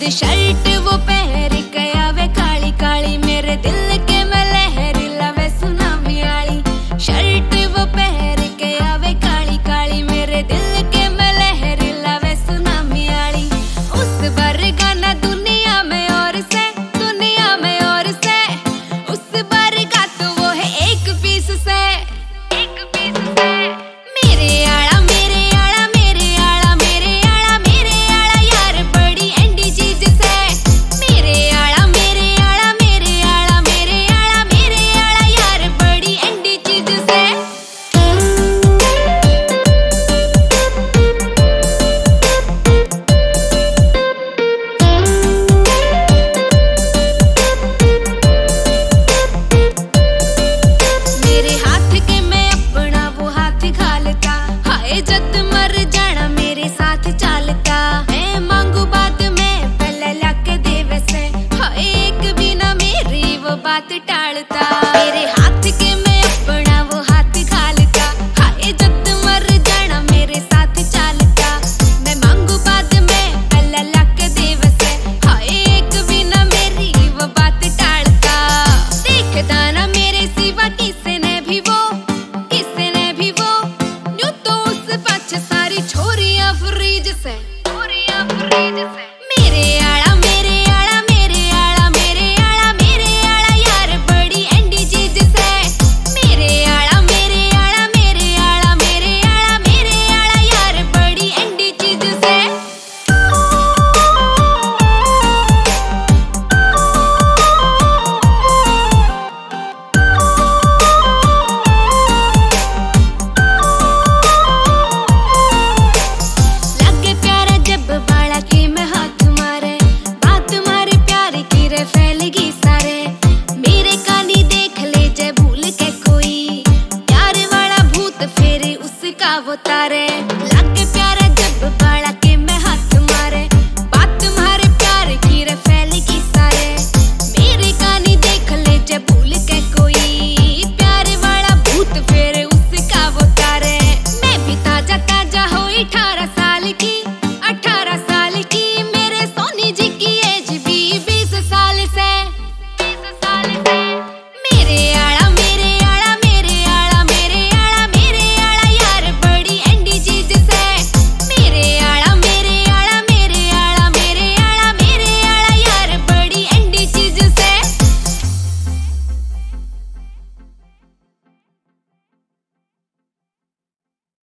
सफेद शर्ट वो पहन के आवे काली काली, मेरे दिल के में लहर लावे सुनामी आली। शर्ट वो पहन के आवे काली काली, मेरे दिल के में लहर लावे सुनामी आली। उस बार गाना दुनिया में और से, दुनिया में और से, उस बार का तो वो है एक पीस से, एक पीस से। मेरे आला मेरे आला मेरे आला मेरे आला मेरे आला यार बड़ी एंडी चीज से। मेरे आला मेरे आला मेरे आला मेरे आला मेरे आला यार बड़ी एंडी चीज से। मेरे हाथ के मैं अपना वो हाथ घालता, हाय जद मर जाना मेरे साथ चालता। मैं मांगू बाद में पहले लाके देवे से, हाय एक भी ना मेरी वो बात टालता। मेरे हाथ के मैं अपना वो हाथ घालता, हाय जद मर जाना मेरे साथ चालता। मैं मांगू बाद में पहले लाके देवे से, हाय एक भी ना मेरी वो बात टालता। देखता ना मेरे सिवा किसी ने भी वो, किसी ने भी वो, न्यू तो उस पाछे सारी छोरियां फ्रीज से, छोरियां फ्रीज से। मेरे आला मेरे आला मेरे आला मेरे आला मेरे आला यार बड़ी एंडी चीज से। मेरे आला मेरे आला मेरे आला मेरे आला मेरे आला यार बड़ी एंडी चीज से। लगे प्यारा जब बाला के में हाथ मारे, बात मारे प्यार की रे फैलगी सारे। मेरे कानी देख ले जे भूल के कोई, प्यार वाला भूत फेरे उसका वो तारे।